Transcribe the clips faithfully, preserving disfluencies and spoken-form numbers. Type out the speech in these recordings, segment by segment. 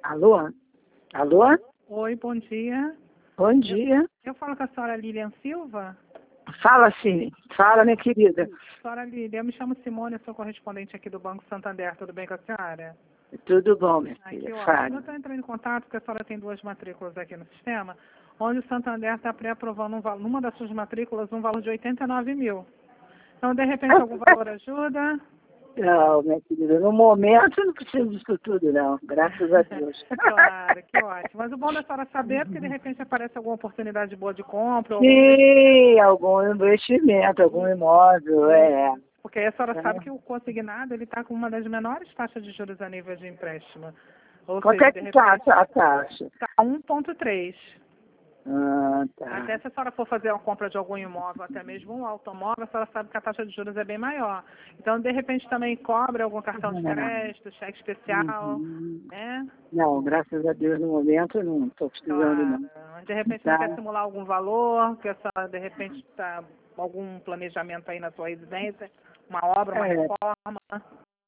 Alô? Alô? Oi, bom dia. Bom dia. Eu, eu falo com a senhora Lilian Silva. Fala sim. Fala, minha querida. Senhora Lilian, eu me chamo Simone, eu sou correspondente aqui do Banco Santander. Tudo bem com a senhora? Tudo bom, minha Ai, que filha. ótimo. Fala. Eu estou entrando em contato porque a senhora tem duas matrículas aqui no sistema, onde o Santander está pré-aprovando um, val- numa das suas matrículas um valor de oitenta e nove mil. Então, de repente, algum valor ajuda? Não, minha querida, no momento não preciso disso tudo, não. Graças a Deus. Claro, que ótimo. Mas o bom da senhora saber é porque, de repente, aparece alguma oportunidade boa de compra. Ou algum Sim, algum investimento, algum imóvel, é. Porque aí a senhora É. sabe que o consignado ele está com uma das menores taxas de juros a nível de empréstimo. Ou Quanto seja, é de que repente está a taxa? está um ponto três. Ah, tá. Até se a senhora for fazer uma compra de algum imóvel, até mesmo um automóvel, a senhora sabe que a taxa de juros é bem maior. Então, de repente, também cobra algum cartão de crédito, cheque especial, Uhum. né? Não, graças a Deus, no momento, não estou precisando, Claro. não. De repente, você Tá? quer simular algum valor, que a senhora, de repente, está algum planejamento aí na sua residência, uma obra, uma É. reforma.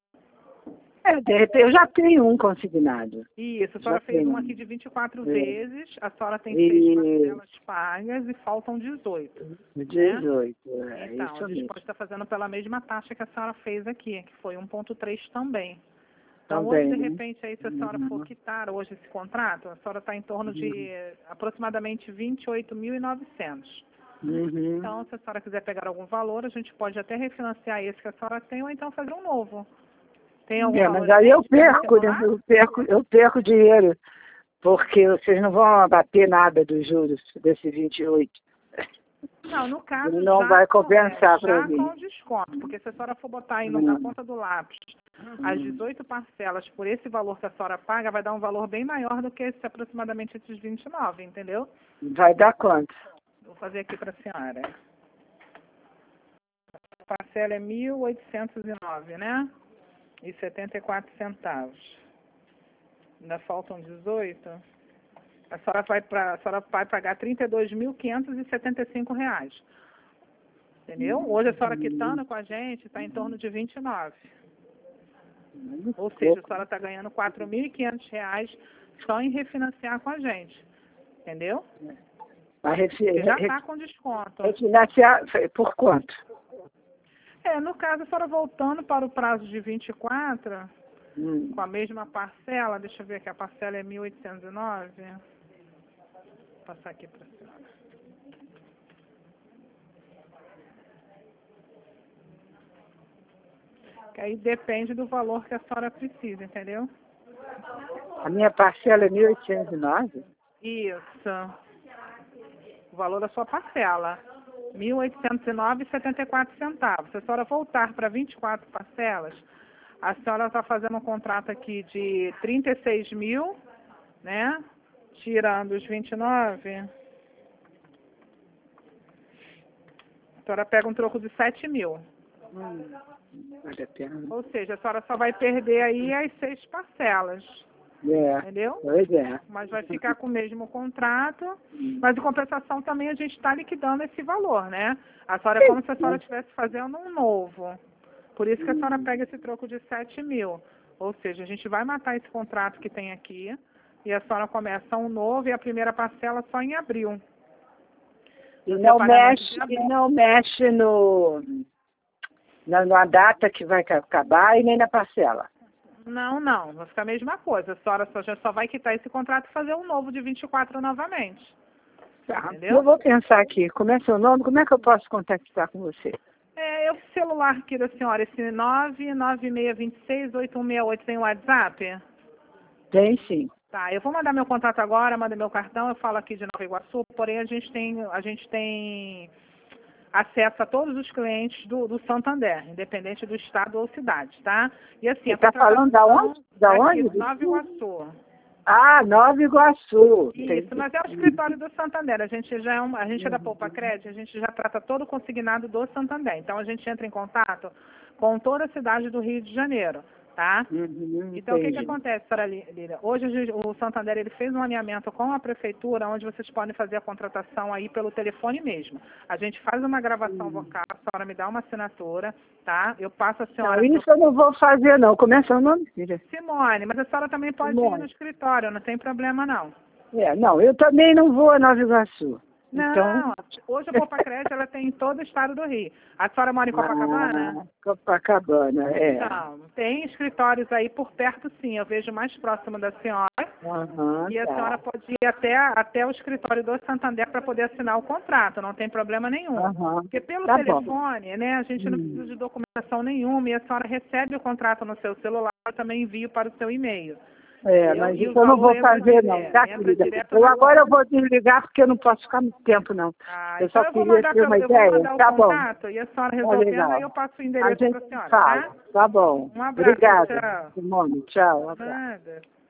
É, de repente, eu já tenho um consignado. Isso, a Já senhora fez tenho um um. aqui de vinte e quatro É. vezes, a senhora tem E seis parcelas pagas e faltam dezoito. Né? dezoito, é Então, isso a gente mesmo. pode estar fazendo pela mesma taxa que a senhora fez aqui, que foi um ponto três também. Então, hoje, Também, de né? repente, aí, se a senhora for Uhum. quitar hoje esse contrato, a senhora está em torno de eh, aproximadamente vinte e oito mil e novecentos. Uhum. Então, se a senhora quiser pegar algum valor, a gente pode até refinanciar esse que a senhora tem ou então fazer um novo. Tem algum É, valor mas aí eu em mente para perco, né? simular? Eu perco, eu perco dinheiro, porque vocês não vão abater nada dos juros desse vinte e oito. Não, no caso, Ele não já, vai com, compensar é, para já mim. com desconto, porque se a senhora for botar aí no- na Hum. ponta do lápis as dezoito parcelas por esse valor que a senhora paga, vai dar um valor bem maior do que esse, aproximadamente esses vinte e nove, entendeu? Vai dar quanto? Vou fazer aqui para a senhora. A parcela é mil oitocentos e nove, né? E setenta e quatro centavos. Ainda faltam dezoito. A senhora vai, pra, a senhora vai pagar trinta e dois mil quinhentos e setenta e cinco reais. Entendeu? Hoje a senhora quitando com a gente está em torno de vinte e nove. Ou seja, a senhora está ganhando quatro mil e quinhentos reais só em refinanciar com a gente. Entendeu? Vai refi- Porque já re- está com desconto. refinanciar por quanto? É, no caso, a senhora voltando para o prazo de vinte e quatro, Hum. com a mesma parcela, deixa eu ver aqui, a parcela é mil oitocentos e nove. Vou passar aqui para a senhora. Que aí depende do valor que a senhora precisa, entendeu? A minha parcela é mil oitocentos e nove? Isso. O valor da sua parcela. mil oitocentos e nove reais e setenta e quatro centavos. Se a senhora voltar para vinte e quatro parcelas, a senhora está fazendo um contrato aqui de trinta e seis mil, né? Tirando os vinte e nove. A senhora pega um troco de sete mil. Hum. Vale a pena. Ou seja, a senhora só vai perder aí as seis parcelas. É, Entendeu? pois é. Mas vai ficar com o mesmo contrato, mas em compensação também a gente está liquidando esse valor, né? A senhora é como se a senhora estivesse fazendo um novo. Por isso que a senhora pega esse troco de sete mil. Ou seja, a gente vai matar esse contrato que tem aqui e a senhora começa um novo e a primeira parcela só em abril. E No seu não pagamento mexe, de e abril. não mexe no, na, na data que vai acabar e nem na parcela. Não, não, vai ficar a mesma coisa. A senhora só, já só vai quitar esse contrato e fazer um novo de vinte e quatro novamente. Tá. Entendeu? Eu vou pensar aqui, como é seu nome, como é que eu posso contactar com você? É, eu celular aqui da senhora, esse nove nove seis dois seis oito um seis oito, tem o WhatsApp? Tem sim. Tá, eu vou mandar meu contato agora, mando meu cartão, eu falo aqui de Nova Iguaçu, porém a gente tem, a gente tem acesso a todos os clientes do, do Santander, independente do estado ou cidade, tá? E assim, Você a está falando da onde? Da aqui, onde? Nova Iguaçu. Ah, Nova Iguaçu. Isso, Entendi. mas é o escritório do Santander. A gente já é um, a gente é da Poupa Crédito, a gente já trata todo o consignado do Santander. Então a gente entra em contato com toda a cidade do Rio de Janeiro, tá? Uhum, Então, o que que entendi. acontece, senhora Lília? Hoje o Santander ele fez um alinhamento com a prefeitura, onde vocês podem fazer a contratação aí pelo telefone mesmo. A gente faz uma gravação Hum. vocal, a senhora me dá uma assinatura, tá? Eu passo a Não, senhora... isso eu não vou fazer, não. Como é seu nome, filha? Simone, mas a senhora também pode ir Simone. no escritório, não tem problema não. É, não, eu também não vou a Nova Iguaçu. Então... Não, hoje a Copacrédito ela tem em todo o estado do Rio. A senhora mora em Copacabana? Ah, Copacabana, é. Então, tem escritórios aí por perto sim, eu vejo mais próximo da senhora. Aham, E a tá. senhora pode ir até, até o escritório do Santander para poder assinar o contrato, não tem problema nenhum. Aham, Porque pelo tá bom. telefone, né, a gente não Hum. precisa de documentação nenhuma e a senhora recebe o contrato no seu celular, eu também envio para o seu e-mail. É, Eu- mas e o isso eu não valor vou entra fazer, dire- não, tá, entra querida? direto Eu na agora eu conta. vou desligar porque eu não posso ficar muito tempo, não. Ah, Eu então só eu vou queria mandar, ter pra, uma eu vou ideia. mandar o Tá bom, contato e a senhora tá resolvendo, legal. aí eu passo o A endereço para gente a senhora, fala, tá? tá bom. Um abraço, Obrigada, tchau. Simone. Tchau, um abraço. Nada.